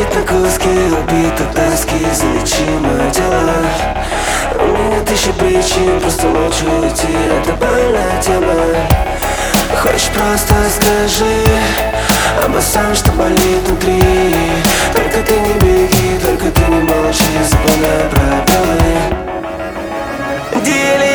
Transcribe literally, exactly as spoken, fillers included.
разбит на куски, убит от тоски, залечи мое тело. У меня тысячи причин, просто лучше уйти, это больная тема. Хочешь, просто скажи обо всем, что болит внутри. Только ты не беги, только ты не молчи, заполняй пробелы. Делись